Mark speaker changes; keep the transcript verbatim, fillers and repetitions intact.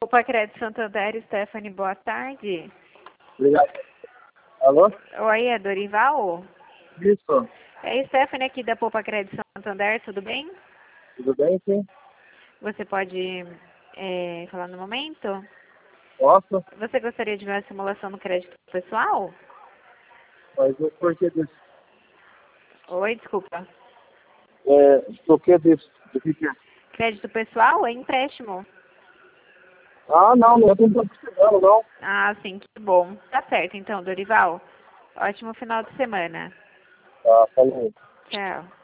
Speaker 1: Opa, Crédito Santander, Stephanie, boa tarde.
Speaker 2: Obrigado. Alô?
Speaker 1: Oi, é Dorival?
Speaker 2: Isso.
Speaker 1: É Stephanie aqui da Poupa Crédito Santander, tudo bem?
Speaker 2: Tudo bem, sim?
Speaker 1: Você pode é, falar no momento?
Speaker 2: Posso?
Speaker 1: Você gostaria de ver uma simulação no crédito pessoal?
Speaker 2: Mas o porquê disso?
Speaker 1: Oi, desculpa.
Speaker 2: É, o que disso? O que que é?
Speaker 1: Crédito pessoal é empréstimo.
Speaker 2: Ah, não, não estou precisando, não.
Speaker 1: Ah, sim, que bom. Tá certo, então, Dorival. Ótimo final de semana.
Speaker 2: Tá, falou.
Speaker 1: Tchau.